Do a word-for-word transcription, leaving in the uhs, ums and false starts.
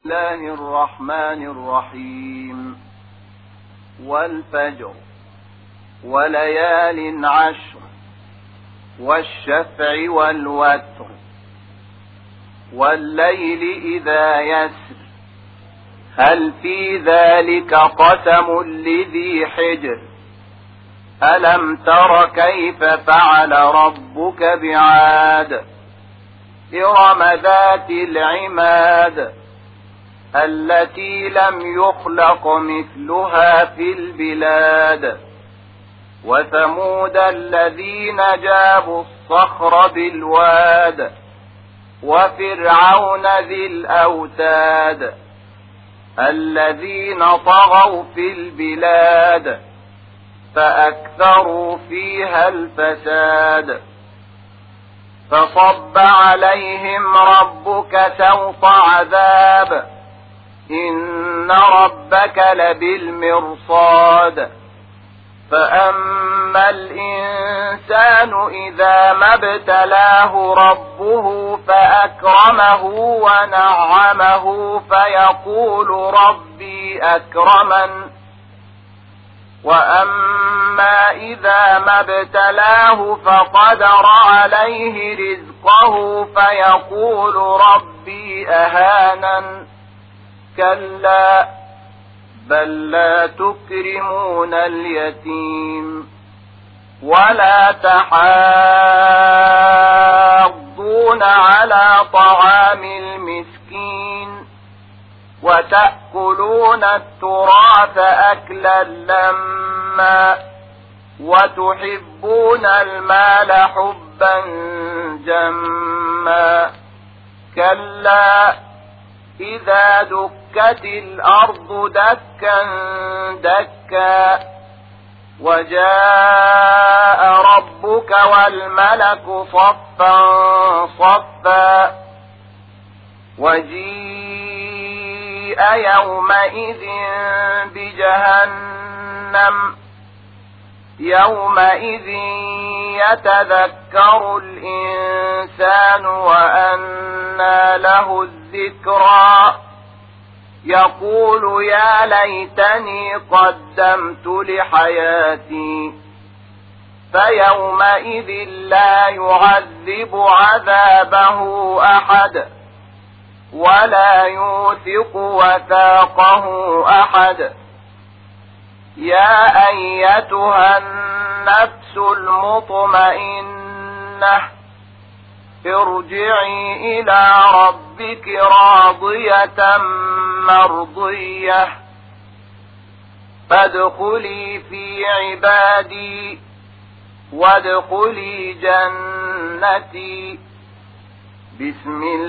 الله الرحمن الرحيم والفجر وليال عشر والشفع والوتر والليل إذا يسر هل في ذلك قسم لذي حجر ألم تر كيف فعل ربك بعاد إرم ذات العماد التي لم يخلق مثلها في البلاد وثمود الذين جابوا الصخر بالواد وفرعون ذي الأوتاد الذين طغوا في البلاد فأكثروا فيها الفساد فصب عليهم ربك سوط عذاب إن ربك لبالمرصاد فأما الإنسان إذا ما ابتلاه ربه فأكرمه ونعمه فيقول ربي أكرمن وأما إذا ما ابتلاه فقدر عليه رزقه فيقول ربي أهانن كلا بل لا تكرمون اليتيم ولا تحاضون على طعام المسكين وتأكلون التراث أكلا لما وتحبون المال حبا جما كلا إذا دكت الأرض دكا دكا وجاء ربك والملك صفا صفا وجيء يومئذ بجهنم يومئذ يتذكر الإنسان وأنى له الذكرى يقول يا ليتني قدمت لحياتي فيومئذ لا يعذب عذابه أحد ولا يوثق وثاقه أحد يا أيتها النفس المطمئنة ارجعي إلى ربك راضية مرضية فادخلي في عبادي وادخلي جنتي بسم الله